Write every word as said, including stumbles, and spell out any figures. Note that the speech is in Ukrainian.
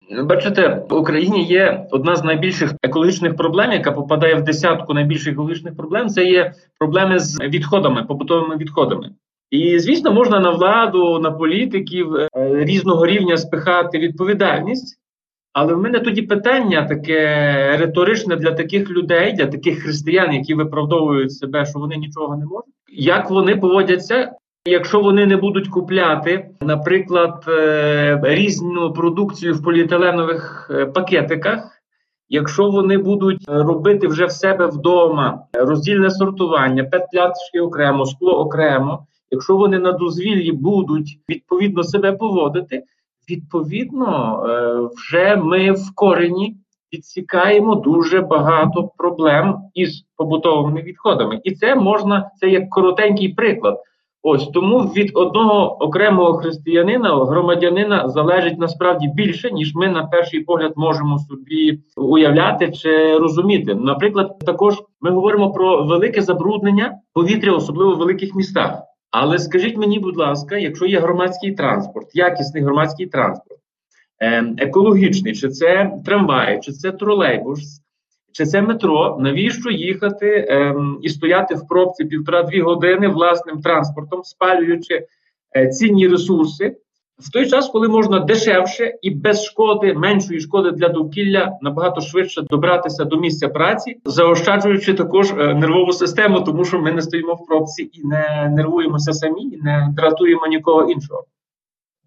Бачите, в Україні є одна з найбільших екологічних проблем, яка попадає в десятку найбільших екологічних проблем. Це є проблеми з відходами, побутовими відходами. І, звісно, можна на владу, на політиків е, різного рівня спихати відповідальність. Але в мене тоді питання таке риторичне для таких людей, для таких християн, які виправдовують себе, що вони нічого не можуть. Як вони поводяться, якщо вони не будуть купляти, наприклад, різну продукцію в поліетиленових пакетиках, якщо вони будуть робити вже в себе вдома роздільне сортування, пет-пляшки окремо, скло окремо, якщо вони на дозвіллі будуть відповідно себе поводити, відповідно, вже ми в корені відсікаємо дуже багато проблем із побутовими відходами. І це можна, це як коротенький приклад. Ось тому від одного окремого християнина, громадянина залежить насправді більше, ніж ми на перший погляд можемо собі уявляти чи розуміти. Наприклад, також ми говоримо про велике забруднення повітря, особливо в великих містах. Але скажіть мені, будь ласка, якщо є громадський транспорт, якісний громадський транспорт, екологічний, чи це трамвай, чи це тролейбус, чи це метро, навіщо їхати ем, і стояти в пробці півтора-дві години власним транспортом, спалюючи е, цінні ресурси, в той час, коли можна дешевше і без шкоди, меншої шкоди для довкілля, набагато швидше добратися до місця праці, заощаджуючи також е, нервову систему, тому що ми не стоїмо в пробці і не нервуємося самі, і не дратуємо нікого іншого.